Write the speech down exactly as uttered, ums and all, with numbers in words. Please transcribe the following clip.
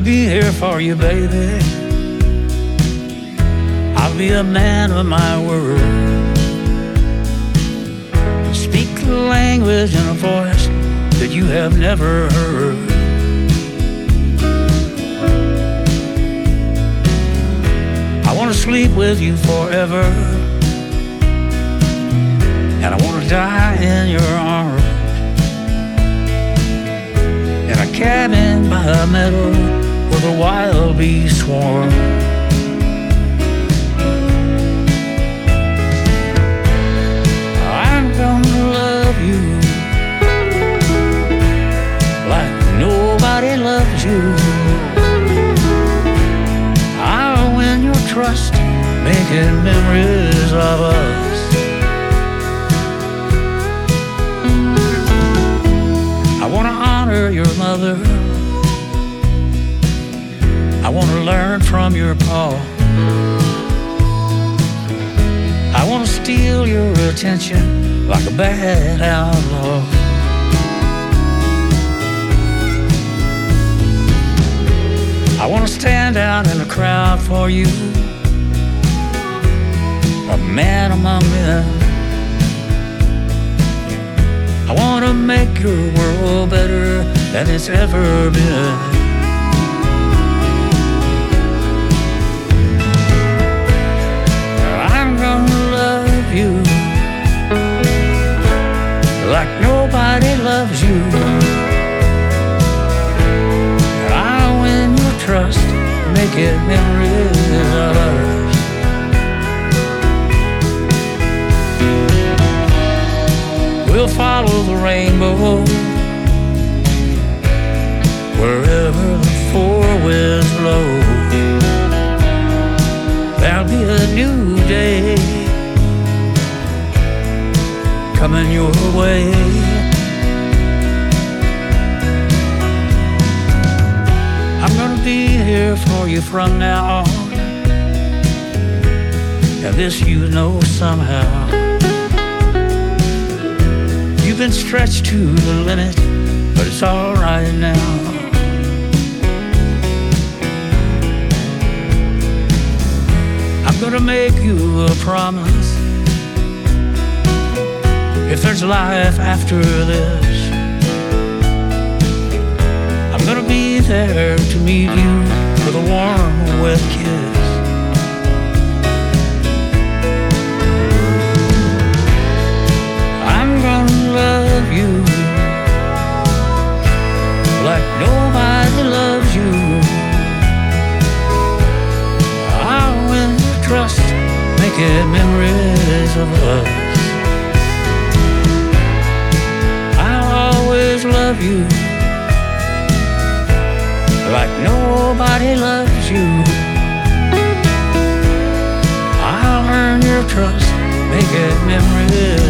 be here for you, baby. I'll be a man of my word. Speak the language in a voice that you have never heard. I want to sleep with you forever, and I want to die in your arms, in a cabin by a meadow where the wild bees swarm. I'm gonna love you like nobody loves you. I'll win your trust, making memories of us. I want to honor your mother. I want to learn from your pa. I want to steal your attention like a bad outlaw. I want to stand out in the crowd for you, a man among men. I want to make your world better than it's ever been. I'm gonna love you like nobody loves you. I'll win your trust, making memories of us. We'll follow the rainbow wherever the four winds blow. There'll be a new day coming your way. I'm gonna be here for you from now on, and this you know somehow. You've been stretched to the limit, but it's all right now. I'm gonna make you a promise. If there's life after this, I'm gonna be there to meet you with a warm, wet kiss. I'm gonna love you like nobody loves you. I'll win your trust, making memories of us. I'll always love you like nobody loves you. I'll earn your trust, making memories